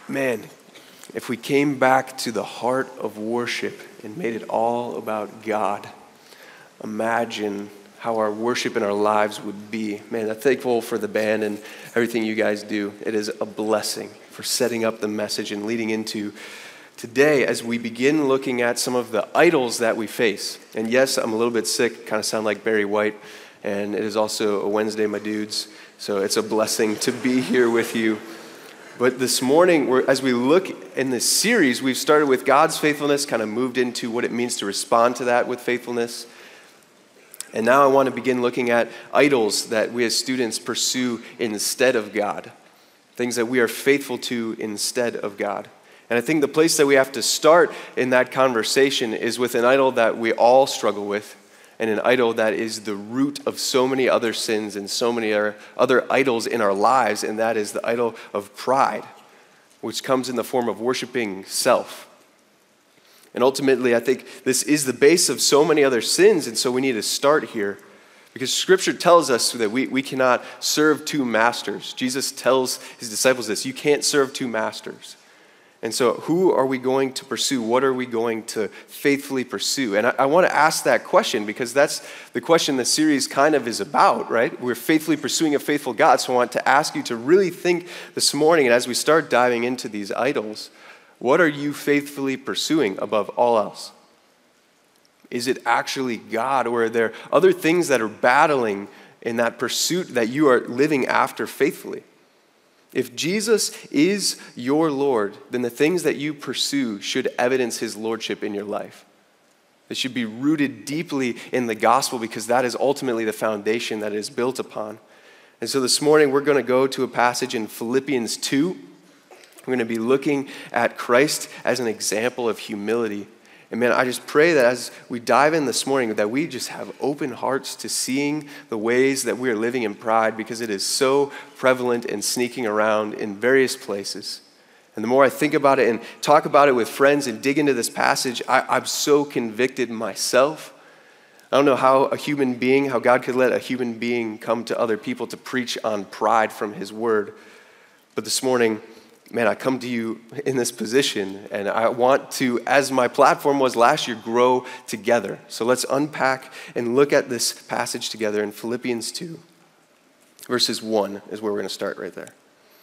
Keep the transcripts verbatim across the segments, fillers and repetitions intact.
Man, if we came back to the heart of worship and made it all about God, imagine how our worship and our lives would be. Man, I'm thankful for the band and everything you guys do. It is a blessing for setting up the message and leading into today as we begin looking at some of the idols that we face. And yes, I'm a little bit sick, kind of sound like Barry White, and it is also a Wednesday, my dudes, so it's a blessing to be here with you. But this morning, we're, as we look in this series, we've started with God's faithfulness, kind of moved into what it means to respond to that with faithfulness. And now I want to begin looking at idols that we as students pursue instead of God, things that we are faithful to instead of God. And I think the place that we have to start in that conversation is with an idol that we all struggle with, and an idol that is the root of so many other sins and so many other idols in our lives, and that is the idol of pride, which comes in the form of worshiping self. And ultimately, I think this is the base of so many other sins, and so we need to start here, because Scripture tells us that we, we cannot serve two masters. Jesus tells his disciples this: you can't serve two masters. And so who are we going to pursue? What are we going to faithfully pursue? And I, I want to ask that question because that's the question the series kind of is about, right? We're faithfully pursuing a faithful God. So I want to ask you to really think this morning, and as we start diving into these idols, what are you faithfully pursuing above all else? Is it actually God, or are there other things that are battling in that pursuit that you are living after faithfully? If Jesus is your Lord, then the things that you pursue should evidence his lordship in your life. They should be rooted deeply in the gospel, because that is ultimately the foundation that it is built upon. And so this morning we're going to go to a passage in Philippians two. We're going to be looking at Christ as an example of humility. And man, I just pray that as we dive in this morning, that we just have open hearts to seeing the ways that we are living in pride, because it is so prevalent and sneaking around in various places. And the more I think about it and talk about it with friends and dig into this passage, I, I'm so convicted myself. I don't know how a human being, how God could let a human being come to other people to preach on pride from his word. But this morning, man, I come to you in this position, and I want to, as my platform was last year, grow together. So let's unpack and look at this passage together in Philippians two. Verses one is where we're going to start right there.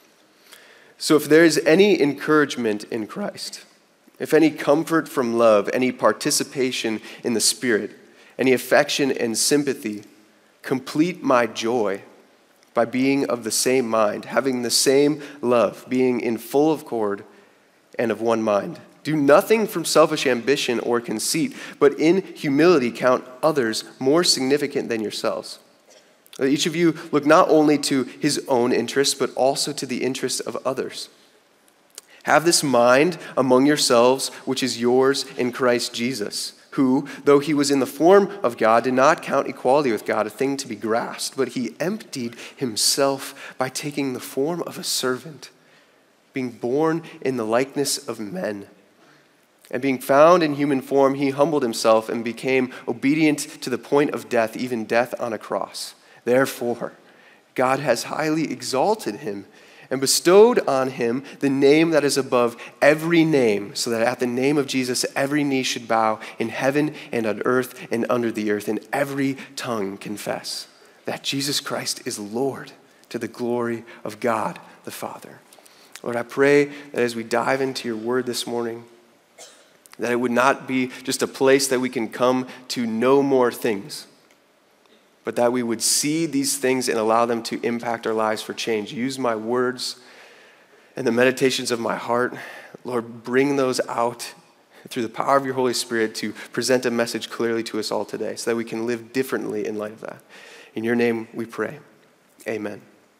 So if there is any encouragement in Christ, if any comfort from love, any participation in the Spirit, any affection and sympathy, complete my joy by being of the same mind, having the same love, being in full accord and of one mind. Do nothing from selfish ambition or conceit, but in humility count others more significant than yourselves. Each of you look not only to his own interests, but also to the interests of others. Have this mind among yourselves, which is yours in Christ Jesus, who, though he was in the form of God, did not count equality with God a thing to be grasped, but he emptied himself by taking the form of a servant, being born in the likeness of men. And being found in human form, he humbled himself and became obedient to the point of death, even death on a cross. Therefore, God has highly exalted him and bestowed on him the name that is above every name, so that at the name of Jesus every knee should bow in heaven and on earth and under the earth, and every tongue confess that Jesus Christ is Lord, to the glory of God the Father. Lord, I pray that as we dive into your word this morning, that it would not be just a place that we can come to know more things, but that we would see these things and allow them to impact our lives for change. Use my words and the meditations of my heart. Lord, bring those out through the power of your Holy Spirit to present a message clearly to us all today, so that we can live differently in light of that. In your name we pray. Amen.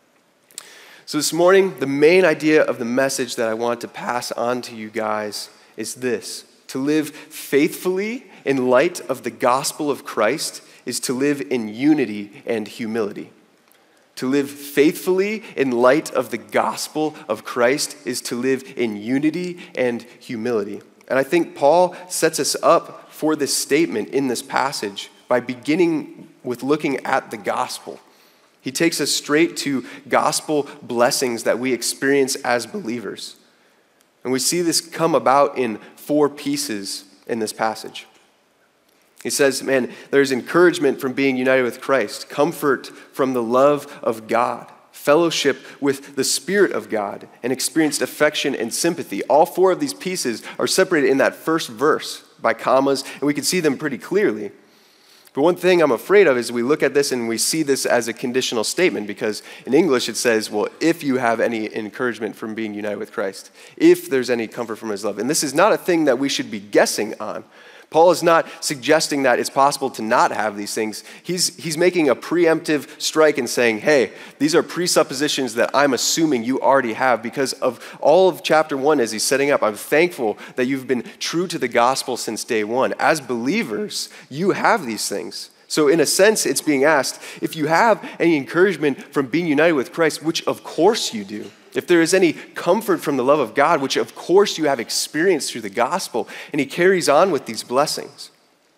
So this morning, the main idea of the message that I want to pass on to you guys is this: to live faithfully in light of the gospel of Christ is to live in unity and humility. To live faithfully in light of the gospel of Christ is to live in unity and humility. And I think Paul sets us up for this statement in this passage by beginning with looking at the gospel. He takes us straight to gospel blessings that we experience as believers. And we see this come about in four pieces in this passage. He says, man, there's encouragement from being united with Christ, comfort from the love of God, fellowship with the Spirit of God, and experienced affection and sympathy. All four of these pieces are separated in that first verse by commas, and we can see them pretty clearly. But one thing I'm afraid of is we look at this and we see this as a conditional statement, because in English it says, well, if you have any encouragement from being united with Christ, if there's any comfort from his love. And this is not a thing that we should be guessing on. Paul is not suggesting that it's possible to not have these things. He's, he's making a preemptive strike and saying, hey, these are presuppositions that I'm assuming you already have because of all of chapter one as he's setting up. I'm thankful that you've been true to the gospel since day one. As believers, you have these things. So in a sense, it's being asked, if you have any encouragement from being united with Christ, which of course you do, if there is any comfort from the love of God, which of course you have experienced through the gospel, and he carries on with these blessings.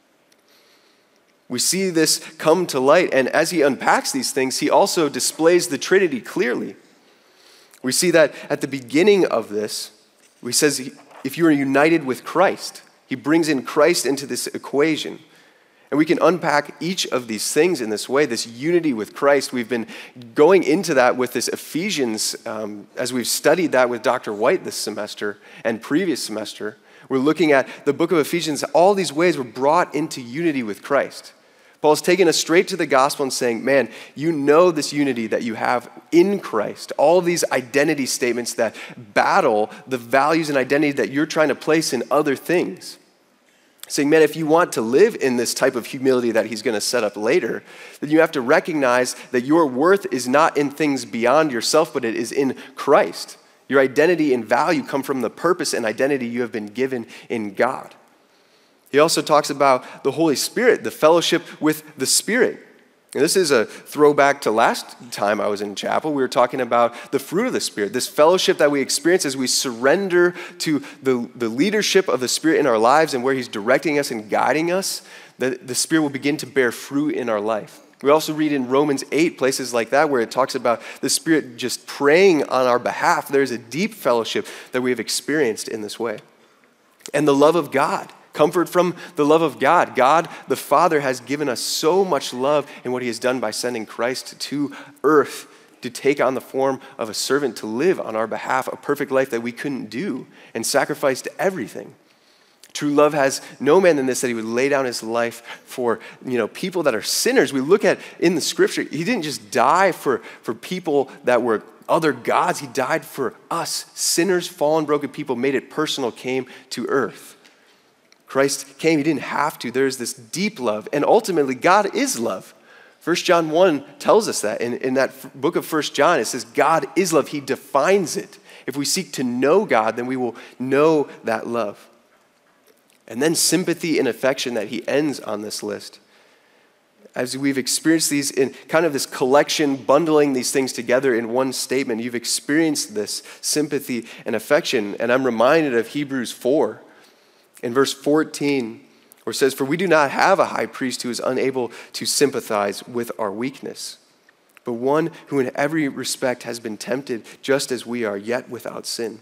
We see this come to light, and as he unpacks these things, he also displays the Trinity clearly. We see that at the beginning of this, he says, if you are united with Christ, he brings in Christ into this equation. And we can unpack each of these things in this way, this unity with Christ. We've been going into that with this Ephesians, um, as we've studied that with Doctor White this semester and previous semester. We're looking at the book of Ephesians. All these ways we're brought into unity with Christ. Paul's taking us straight to the gospel and saying, man, you know this unity that you have in Christ. All of these identity statements that battle the values and identity that you're trying to place in other things. Saying, man, if you want to live in this type of humility that he's going to set up later, then you have to recognize that your worth is not in things beyond yourself, but it is in Christ. Your identity and value come from the purpose and identity you have been given in God. He also talks about the Holy Spirit, the fellowship with the Spirit. And this is a throwback to last time I was in chapel. We were talking about the fruit of the Spirit, this fellowship that we experience as we surrender to the, the leadership of the Spirit in our lives and where he's directing us and guiding us, that the Spirit will begin to bear fruit in our life. We also read in Romans eight, places like that, where it talks about the Spirit just praying on our behalf. There's a deep fellowship that we have experienced in this way. And the love of God. Comfort from the love of God. God, the Father, has given us so much love in what he has done by sending Christ to earth to take on the form of a servant to live on our behalf, a perfect life that we couldn't do, and sacrificed everything. True love has no man than this, that he would lay down his life for, you know, people that are sinners. We look at in the scripture, he didn't just die for, for people that were other gods. He died for us, sinners, fallen, broken people, made it personal, came to earth. Christ came, he didn't have to. There's this deep love, and ultimately God is love. First John one tells us that. In, in that book of First John, it says God is love. He defines it. If we seek to know God, then we will know that love. And then sympathy and affection that he ends on this list. As we've experienced these in kind of this collection, bundling these things together in one statement, you've experienced this sympathy and affection. And I'm reminded of Hebrews four. In verse fourteen, where it says, for we do not have a high priest who is unable to sympathize with our weakness, but one who in every respect has been tempted just as we are, yet without sin.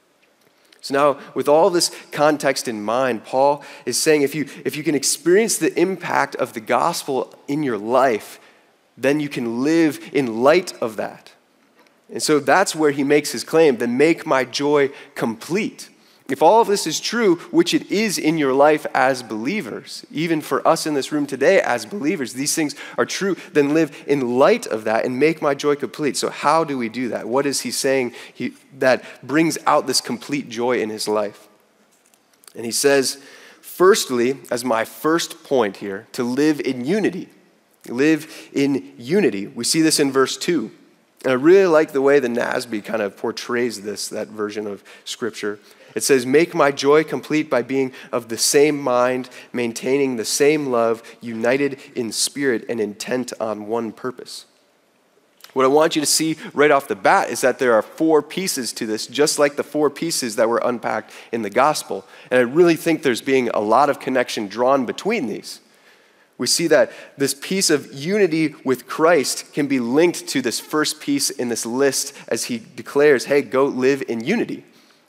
So now, with all this context in mind, Paul is saying if you, if you can experience the impact of the gospel in your life, then you can live in light of that. And so that's where he makes his claim, then make my joy complete. If all of this is true, which it is in your life as believers, even for us in this room today as believers, these things are true, then live in light of that and make my joy complete. So how do we do that? What is he saying he, that brings out this complete joy in his life? And he says, firstly, as my first point here, to live in unity. Live in unity. We see this in verse two. And I really like the way the N A S B kind of portrays this, that version of Scripture. It says, make my joy complete by being of the same mind, maintaining the same love, united in spirit and intent on one purpose. What I want you to see right off the bat is that there are four pieces to this, just like the four pieces that were unpacked in the gospel. And I really think there's being a lot of connection drawn between these. We see that this piece of unity with Christ can be linked to this first piece in this list as he declares, hey, go live in unity.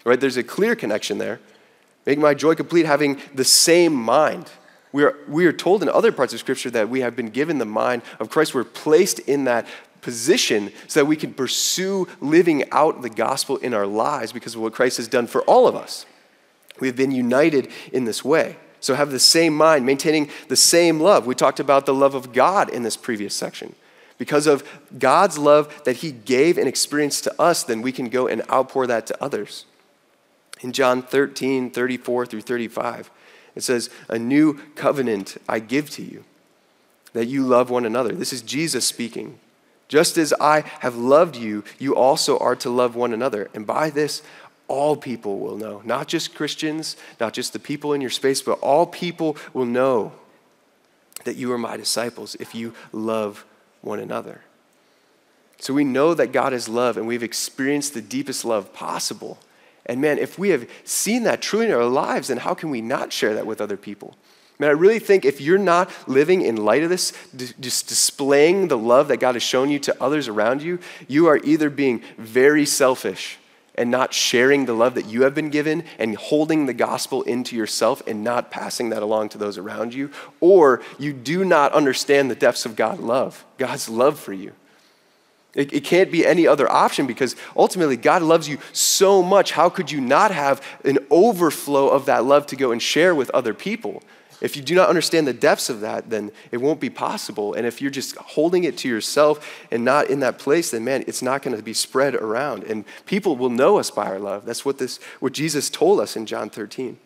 right? There's a clear connection there. Make my joy complete, having the same mind. We are, we are told in other parts of Scripture that we have been given the mind of Christ. We're placed in that position so that we can pursue living out the gospel in our lives because of what Christ has done for all of us. We've been united in this way. So have the same mind, maintaining the same love. We talked about the love of God in this previous section. Because of God's love that he gave and experienced to us, then we can go and outpour that to others. In John thirteen, thirty-four through thirty-five, it says, a new covenant I give to you, that you love one another. This is Jesus speaking. Just as I have loved you, you also are to love one another. And by this, all people will know, not just Christians, not just the people in your space, but all people will know that you are my disciples if you love one another. So we know that God is love, and we've experienced the deepest love possible. And man, if we have seen that truly in our lives, then how can we not share that with other people? Man, I really think if you're not living in light of this, d- just displaying the love that God has shown you to others around you, you are either being very selfish and not sharing the love that you have been given and holding the gospel into yourself and not passing that along to those around you, or you do not understand the depths of God's love, God's love for you. It, it can't be any other option because ultimately God loves you so much. How could you not have an overflow of that love to go and share with other people? If you do not understand the depths of that, then it won't be possible. And if you're just holding it to yourself and not in that place, then man, it's not going to be spread around. And people will know us by our love. That's what this, what Jesus told us in John thirteen.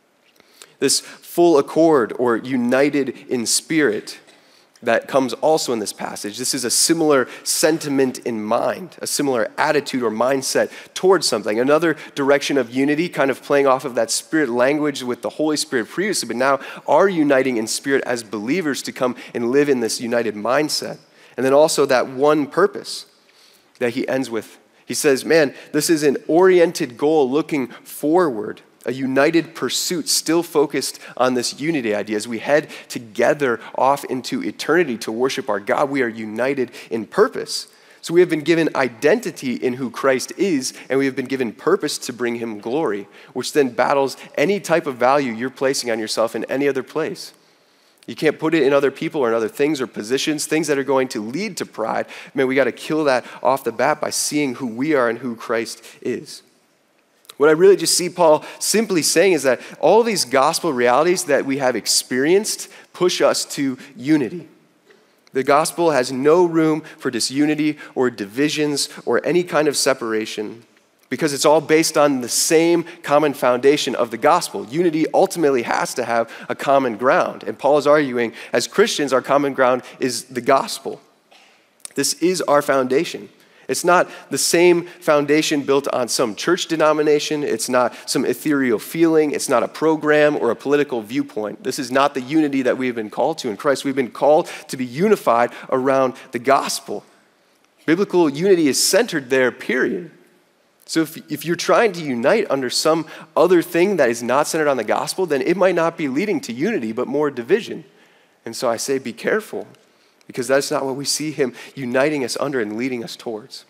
This full accord or united in spirit that comes also in this passage. This is a similar sentiment in mind, a similar attitude or mindset towards something. Another direction of unity, kind of playing off of that spirit language with the Holy Spirit previously, but now are uniting in spirit as believers to come and live in this united mindset. And then also that one purpose that he ends with. He says, man, this is an oriented goal looking forward. A united pursuit still focused on this unity idea. As we head together off into eternity to worship our God, we are united in purpose. So we have been given identity in who Christ is, and we have been given purpose to bring him glory, which then battles any type of value you're placing on yourself in any other place. You can't put it in other people or in other things or positions, things that are going to lead to pride. Man, we got to kill that off the bat by seeing who we are and who Christ is. What I really just see Paul simply saying is that all these gospel realities that we have experienced push us to unity. The gospel has no room for disunity or divisions or any kind of separation because it's all based on the same common foundation of the gospel. Unity ultimately has to have a common ground. And Paul is arguing, as Christians, our common ground is the gospel. This is our foundation. It's not the same foundation built on some church denomination. It's not some ethereal feeling. It's not a program or a political viewpoint. This is not the unity that we've been called to in Christ. We've been called to be unified around the gospel. Biblical unity is centered there, period. So if, if you're trying to unite under some other thing that is not centered on the gospel, then it might not be leading to unity, but more division. And so I say be careful, because that's not what we see him uniting us under and leading us towards.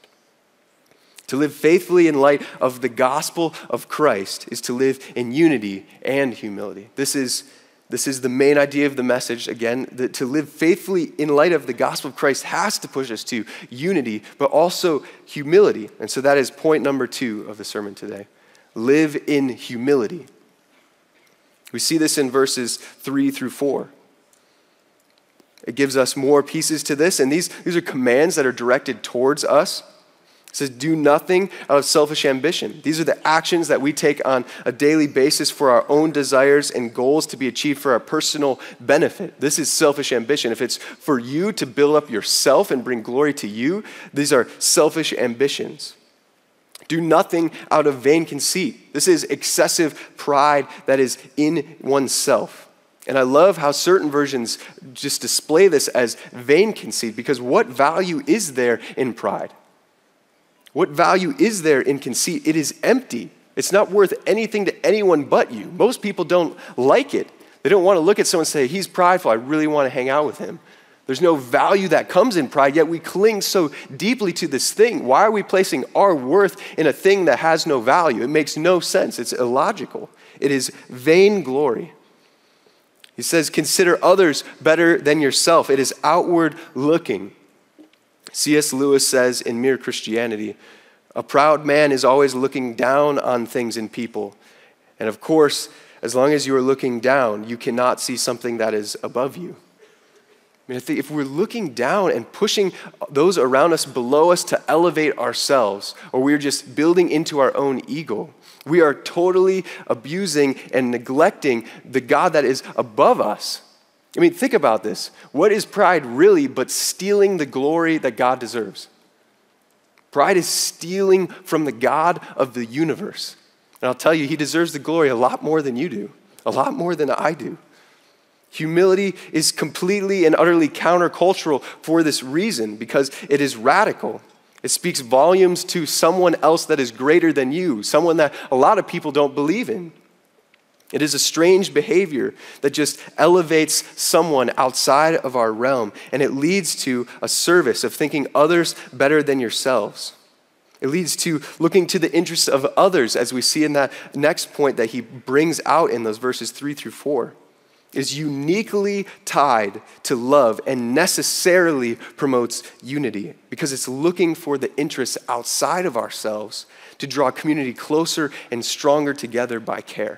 To live faithfully in light of the gospel of Christ is to live in unity and humility. This is, this is the main idea of the message. Again, that to live faithfully in light of the gospel of Christ has to push us to unity, but also humility. And so that is point number two of the sermon today. Live in humility. We see this in verses three through four. It gives us more pieces to this, and these, these are commands that are directed towards us. It says, do nothing out of selfish ambition. These are the actions that we take on a daily basis for our own desires and goals to be achieved for our personal benefit. This is selfish ambition. If it's for you to build up yourself and bring glory to you, these are selfish ambitions. Do nothing out of vain conceit. This is excessive pride that is in oneself. And I love how certain versions just display this as vain conceit, because what value is there in pride? What value is there in conceit? It is empty. It's not worth anything to anyone but you. Most people don't like it. They don't want to look at someone and say, he's prideful, I really want to hang out with him. There's no value that comes in pride, yet we cling so deeply to this thing. Why are we placing our worth in a thing that has no value? It makes no sense. It's illogical. It is vain glory. He says, consider others better than yourself. It is outward looking. C S Lewis says in Mere Christianity, a proud man is always looking down on things and people. And of course, as long as you are looking down, you cannot see something that is above you. I mean, I think if we're looking down and pushing those around us below us to elevate ourselves, or we're just building into our own ego, we are totally abusing and neglecting the God that is above us. I mean, think about this. What is pride really but stealing the glory that God deserves? Pride is stealing from the God of the universe. And I'll tell you, he deserves the glory a lot more than you do, a lot more than I do. Humility is completely and utterly countercultural for this reason, because it is radical. It speaks volumes to someone else that is greater than you, someone that a lot of people don't believe in. It is a strange behavior that just elevates someone outside of our realm, and it leads to a service of thinking others better than yourselves. It leads to looking to the interests of others, as we see in that next point that he brings out in those verses three through four. Is uniquely tied to love and necessarily promotes unity, because it's looking for the interests outside of ourselves to draw community closer and stronger together by care.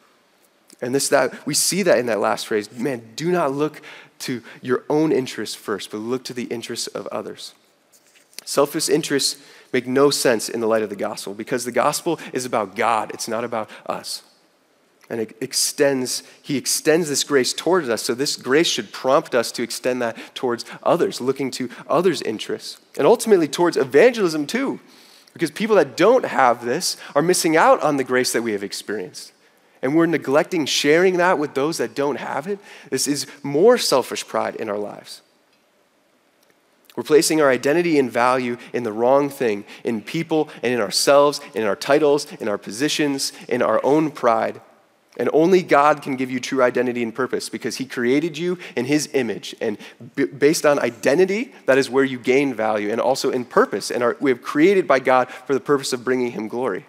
And this that we see that in that last phrase, man, do not look to your own interests first, but look to the interests of others. Selfish interests make no sense in the light of the gospel, because the gospel is about God, it's not about us. And it extends, he extends this grace towards us. So this grace should prompt us to extend that towards others, looking to others' interests. And ultimately towards evangelism too. Because people that don't have this are missing out on the grace that we have experienced. And we're neglecting sharing that with those that don't have it. This is more selfish pride in our lives. We're placing our identity and value in the wrong thing, in people and in ourselves, in our titles, in our positions, in our own pride. And only God can give you true identity and purpose, because he created you in his image. And b- based on identity, that is where you gain value, and also in purpose. And our, we have created by God for the purpose of bringing him glory.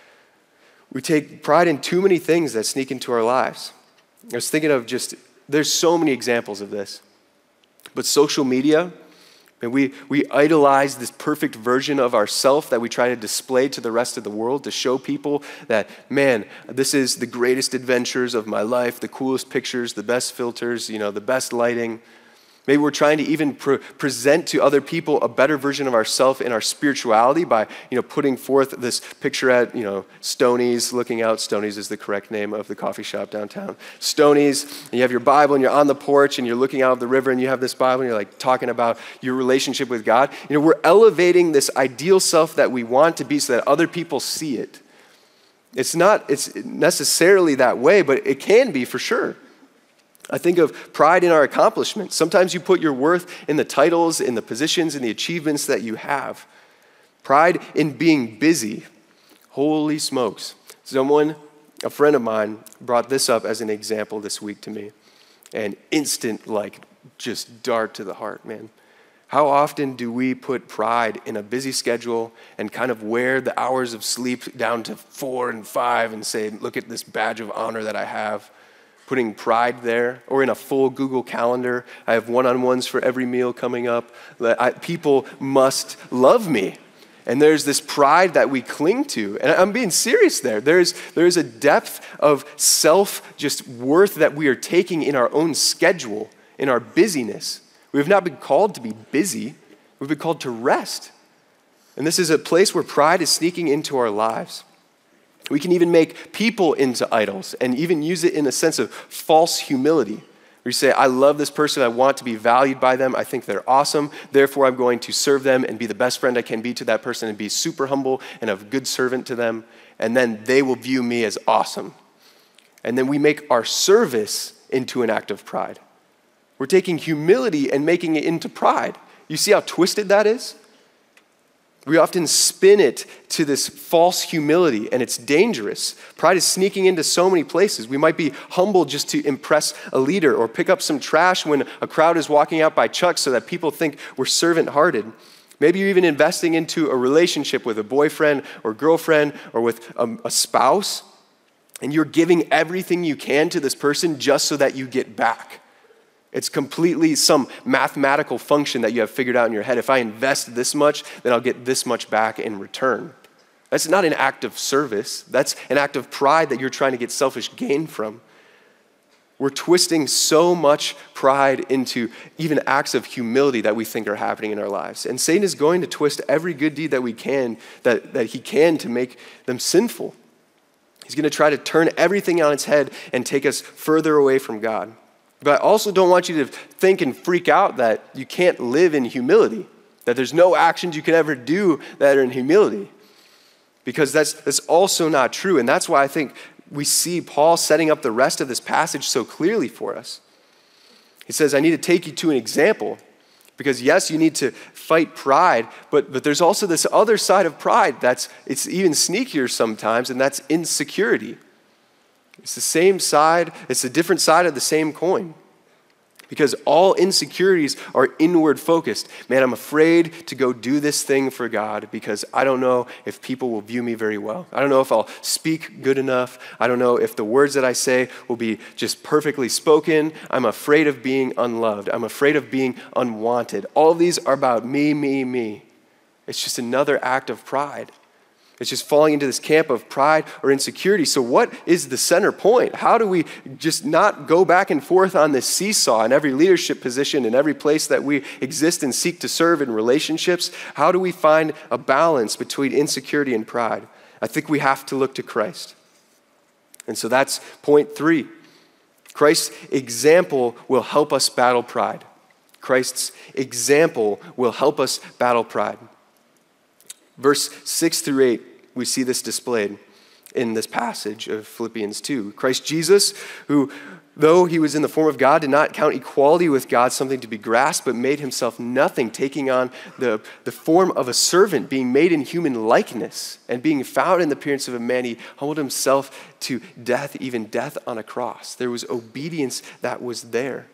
We take pride in too many things that sneak into our lives. I was thinking of just, there's so many examples of this. But social media, and we, we idolize this perfect version of ourselves that we try to display to the rest of the world, to show people that, man, this is the greatest adventures of my life, the coolest pictures, the best filters, you know, the best lighting. Maybe we're trying to even pre- present to other people a better version of ourselves in our spirituality by, you know, putting forth this picture at, you know, Stoney's, looking out. Stoney's is the correct name of the coffee shop downtown. Stoney's, and you have your Bible and you're on the porch and you're looking out of the river and you have this Bible and you're like talking about your relationship with God. You know, we're elevating this ideal self that we want to be so that other people see it. It's not, it's necessarily that way, but it can be for sure. I think of pride in our accomplishments. Sometimes you put your worth in the titles, in the positions, in the achievements that you have. Pride in being busy. Holy smokes. Someone, a friend of mine, brought this up as an example this week to me. And instant, like, just dart to the heart, man. How often do we put pride in a busy schedule and kind of wear the hours of sleep down to four and five and say, look at this badge of honor that I have? Putting pride there, or in a full Google Calendar. I have one-on-ones for every meal coming up. I, people must love me. And there's this pride that we cling to. And I'm being serious there. There's, there's a depth of self just worth that we are taking in our own schedule, in our busyness. We have not been called to be busy. We've been called to rest. And this is a place where pride is sneaking into our lives. We can even make people into idols and even use it in a sense of false humility. Where you say, I love this person, I want to be valued by them, I think they're awesome, therefore I'm going to serve them and be the best friend I can be to that person and be super humble and a good servant to them, and then they will view me as awesome. And then we make our service into an act of pride. We're taking humility and making it into pride. You see how twisted that is? We often spin it to this false humility, and it's dangerous. Pride is sneaking into so many places. We might be humble just to impress a leader or pick up some trash when a crowd is walking out by Chuck so that people think we're servant-hearted. Maybe you're even investing into a relationship with a boyfriend or girlfriend or with a, a spouse, and you're giving everything you can to this person just so that you get back. It's completely some mathematical function that you have figured out in your head. If I invest this much, then I'll get this much back in return. That's not an act of service. That's an act of pride that you're trying to get selfish gain from. We're twisting so much pride into even acts of humility that we think are happening in our lives. And Satan is going to twist every good deed that we can, that, that he can to make them sinful. He's going to try to turn everything on its head and take us further away from God. But I also don't want you to think and freak out that you can't live in humility, that there's no actions you can ever do that are in humility, because that's, that's also not true. And that's why I think we see Paul setting up the rest of this passage so clearly for us. He says, I need to take you to an example, because yes, you need to fight pride, but, but there's also this other side of pride that's it's even sneakier sometimes, and that's insecurity. It's the same side, it's a different side of the same coin. Because all insecurities are inward focused. Man, I'm afraid to go do this thing for God because I don't know if people will view me very well. I don't know if I'll speak good enough. I don't know if the words that I say will be just perfectly spoken. I'm afraid of being unloved. I'm afraid of being unwanted. All of these are about me, me, me. It's just another act of pride. It's just falling into this camp of pride or insecurity. So what is the center point? How do we just not go back and forth on this seesaw in every leadership position, in every place that we exist and seek to serve in relationships? How do we find a balance between insecurity and pride? I think we have to look to Christ. And so that's point three. Christ's example will help us battle pride. Christ's example will help us battle pride. Verse six through eight, we see this displayed in this passage of Philippians two. Christ Jesus, who, though he was in the form of God, did not count equality with God something to be grasped, but made himself nothing, taking on the, the form of a servant, being made in human likeness, and being found in the appearance of a man, he humbled himself to death, even death on a cross. There was obedience that was there.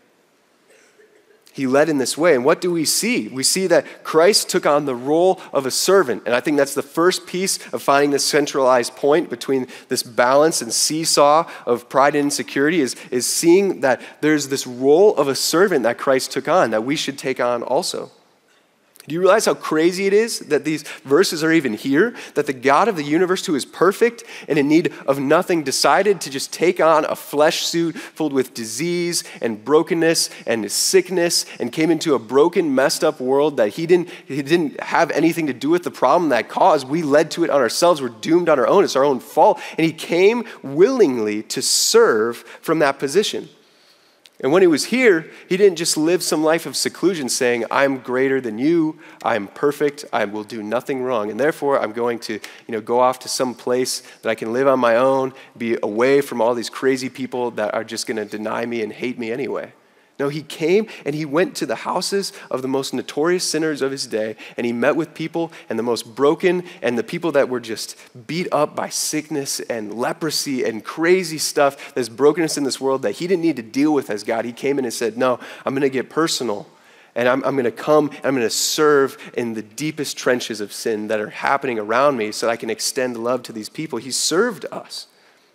He led in this way. And what do we see? We see that Christ took on the role of a servant. And I think that's the first piece of finding this centralized point between this balance and seesaw of pride and insecurity is, is seeing that there's this role of a servant that Christ took on that we should take on also. Do you realize how crazy it is that these verses are even here? That the God of the universe, who is perfect and in need of nothing, decided to just take on a flesh suit filled with disease and brokenness and sickness, and came into a broken, messed up world that he didn't, he didn't have anything to do with the problem that caused. We led to it on ourselves. We're doomed on our own. It's our own fault. And he came willingly to serve from that position. And when he was here, he didn't just live some life of seclusion saying, I'm greater than you, I'm perfect, I will do nothing wrong, and therefore I'm going to, you know, go off to some place that I can live on my own, be away from all these crazy people that are just going to deny me and hate me anyway. No, he came and he went to the houses of the most notorious sinners of his day, and he met with people and the most broken and the people that were just beat up by sickness and leprosy and crazy stuff. There's brokenness in this world that he didn't need to deal with as God. He came in and said, no, I'm going to get personal, and I'm, I'm going to come and I'm going to serve in the deepest trenches of sin that are happening around me so that I can extend love to these people. He served us.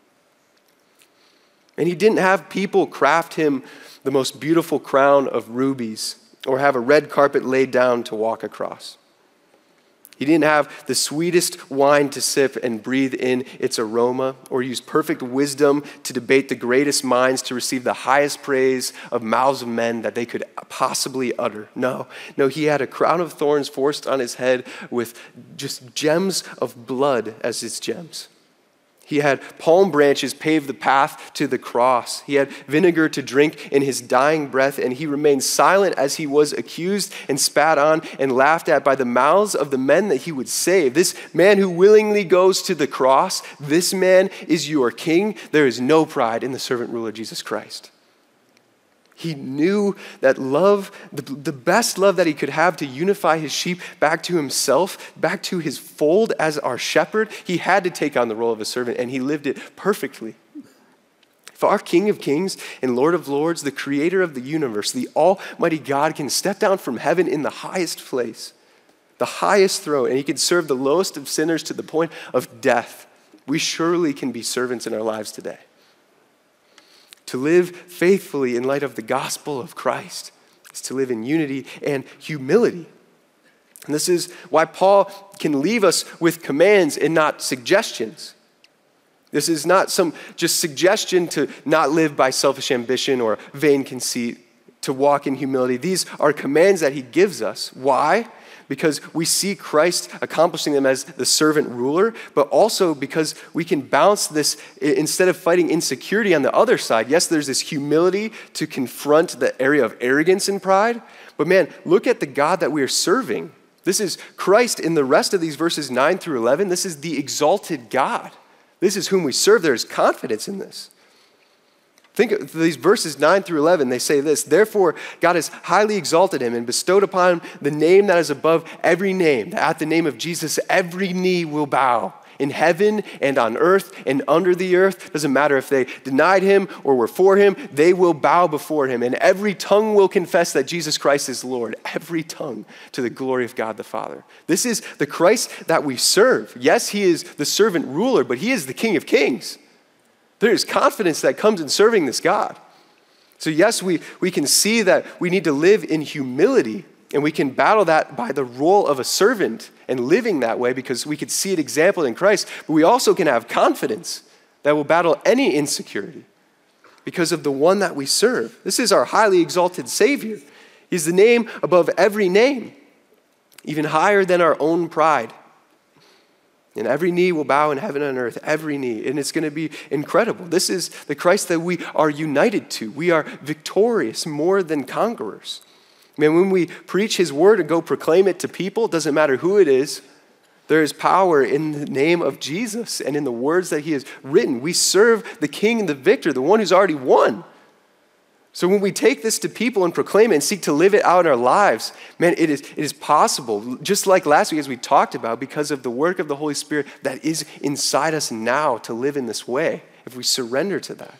And he didn't have people craft him the most beautiful crown of rubies or have a red carpet laid down to walk across. He didn't have the sweetest wine to sip and breathe in its aroma, or use perfect wisdom to debate the greatest minds to receive the highest praise of mouths of men that they could possibly utter. No, no, he had a crown of thorns forced on his head with just gems of blood as its gems. He had palm branches pave the path to the cross. He had vinegar to drink in his dying breath, and he remained silent as he was accused and spat on and laughed at by the mouths of the men that he would save. This man who willingly goes to the cross, this man is your king. There is no pride in the servant ruler Jesus Christ. He knew that love, the, the best love that he could have to unify his sheep back to himself, back to his fold as our shepherd, he had to take on the role of a servant, and he lived it perfectly. If our King of Kings and Lord of Lords, the creator of the universe, the almighty God, can step down from heaven in the highest place, the highest throne, and he can serve the lowest of sinners to the point of death, we surely can be servants in our lives today. To live faithfully in light of the gospel of Christ is to live in unity and humility. And this is why Paul can leave us with commands and not suggestions. This is not some just suggestion to not live by selfish ambition or vain conceit, to walk in humility. These are commands that he gives us. Why? Because we see Christ accomplishing them as the servant ruler, but also because we can balance this instead of fighting insecurity on the other side. Yes, there's this humility to confront the area of arrogance and pride, but man, look at the God that we are serving. This is Christ in the rest of these verses nine through eleven. This is the exalted God. This is whom we serve. There is confidence in this. Think of these verses nine through eleven. They say this: therefore, God has highly exalted him and bestowed upon him the name that is above every name. That at the name of Jesus, every knee will bow in heaven and on earth and under the earth. Doesn't matter if they denied him or were for him, they will bow before him. And every tongue will confess that Jesus Christ is Lord. Every tongue, to the glory of God the Father. This is the Christ that we serve. Yes, he is the servant ruler, but he is the King of Kings. There is confidence that comes in serving this God. So yes, we, we can see that we need to live in humility, and we can battle that by the role of a servant and living that way because we could see an example in Christ. But we also can have confidence that will battle any insecurity because of the one that we serve. This is our highly exalted Savior. He's the name above every name, even higher than our own pride. And every knee will bow in heaven and earth, every knee. And it's going to be incredible. This is the Christ that we are united to. We are victorious more than conquerors. Man, when we preach his word and go proclaim it to people, it doesn't matter who it is, there is power in the name of Jesus and in the words that he has written. We serve the King and the victor, the one who's already won. So when we take this to people and proclaim it and seek to live it out in our lives, man, it is, it is possible, just like last week as we talked about, because of the work of the Holy Spirit that is inside us now to live in this way, if we surrender to that.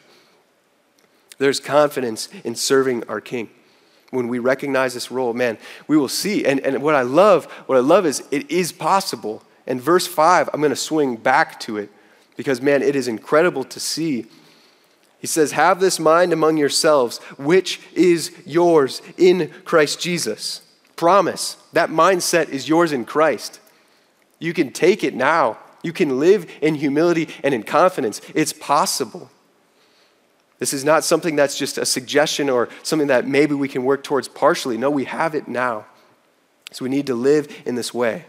There's confidence in serving our King. When we recognize this role, man, we will see. And, and what I love, what I love is it is possible. And verse five, I'm going to swing back to it because, man, it is incredible to see. He says, have this mind among yourselves, which is yours in Christ Jesus. Promise. That mindset is yours in Christ. You can take it now. You can live in humility and in confidence. It's possible. This is not something that's just a suggestion or something that maybe we can work towards partially. No, we have it now. So we need to live in this way.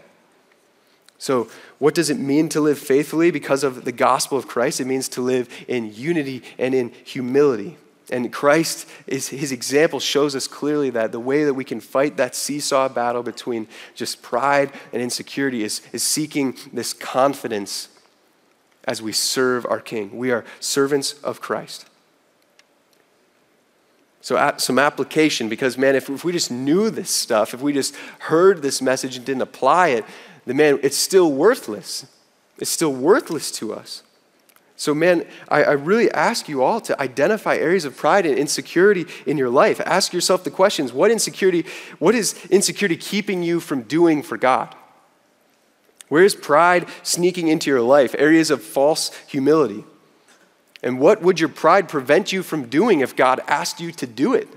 So what does it mean to live faithfully because of the gospel of Christ? It means to live in unity and in humility. And Christ, is, his example shows us clearly that the way that we can fight that seesaw battle between just pride and insecurity is, is seeking this confidence as we serve our King. We are servants of Christ. So some application, because man, if, if we just knew this stuff, if we just heard this message and didn't apply it, then man, it's still worthless. It's still worthless to us. So man, I, I really ask you all to identify areas of pride and insecurity in your life. Ask yourself the questions, what insecurity, what is insecurity keeping you from doing for God? Where is pride sneaking into your life? Areas of false humility. And what would your pride prevent you from doing if God asked you to do it?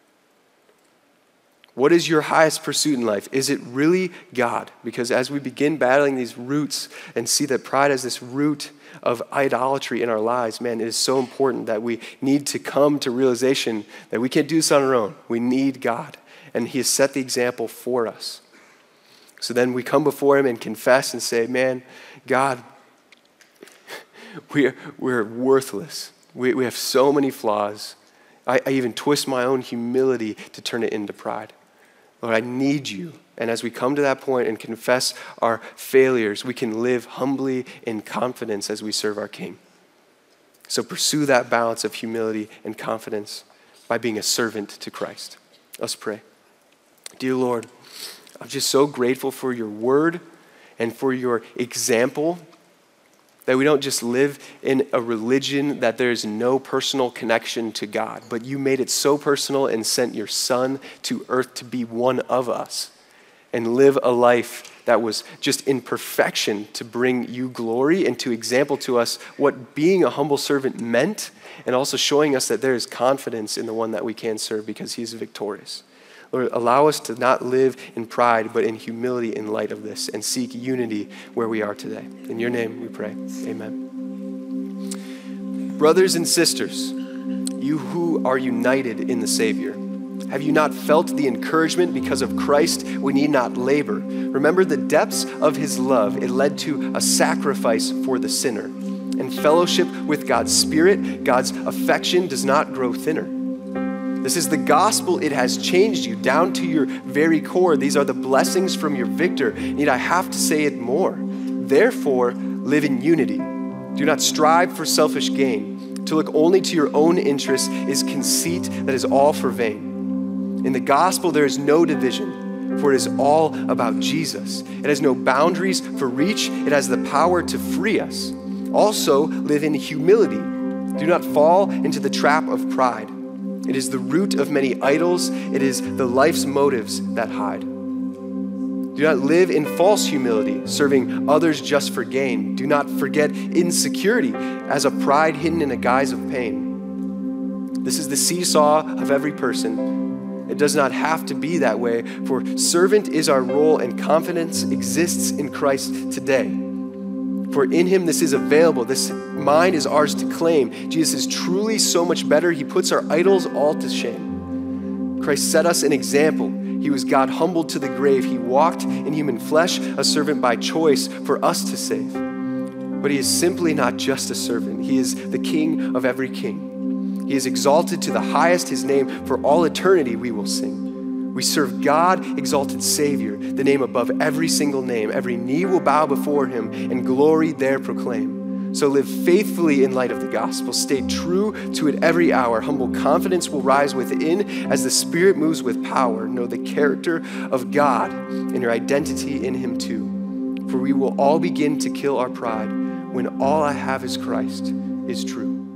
What is your highest pursuit in life? Is it really God? Because as we begin battling these roots and see that pride has this root of idolatry in our lives, man, it is so important that we need to come to realization that we can't do this on our own. We need God, and he has set the example for us. So then we come before him and confess and say, man, God, we're, we're worthless. We, we have so many flaws. I, I even twist my own humility to turn it into pride. Lord, I need you. And as we come to that point and confess our failures, we can live humbly in confidence as we serve our King. So pursue that balance of humility and confidence. by being a servant to Christ. Let's pray. Dear Lord, I'm just so grateful for your word and for your example, that we don't just live in a religion that there's no personal connection to God, but you made it so personal and sent your son to earth to be one of us and live a life that was just in perfection to bring you glory and to example to us what being a humble servant meant, and also showing us that there is confidence in the one that we can serve because he is victorious. Lord, allow us to not live in pride, but in humility in light of this, and seek unity where we are today. In your name we pray, amen. Brothers and sisters, you who are united in the Savior, have you not felt the encouragement because of Christ? We need not labor. Remember the depths of his love. It led to a sacrifice for the sinner. And fellowship with God's Spirit, God's affection does not grow thinner. This is the gospel. It has changed you down to your very core. These are the blessings from your victor. Need I have to say it more? Therefore, live in unity. Do not strive for selfish gain. To look only to your own interests is conceit that is all for vain. In the gospel, there is no division, for it is all about Jesus. It has no boundaries for reach. It has the power to free us. Also, live in humility. Do not fall into the trap of pride. It is the root of many idols. It is the life's motives that hide. Do not live in false humility, serving others just for gain. Do not forget insecurity as a pride hidden in a guise of pain. This is the seesaw of every person. It does not have to be that way, for servant is our role and confidence exists in Christ today. For in him this is available. This mind is ours to claim. Jesus is truly so much better. He puts our idols all to shame. Christ set us an example. He was God humbled to the grave. He walked in human flesh, a servant by choice for us to save. But he is simply not just a servant. He is the King of every king. He is exalted to the highest. His name for all eternity we will sing. We serve God, exalted Savior, the name above every single name. Every knee will bow before him and glory there proclaim. So live faithfully in light of the gospel. Stay true to it every hour. Humble confidence will rise within as the Spirit moves with power. Know the character of God and your identity in him too. For we will all begin to kill our pride when all I have is Christ is true.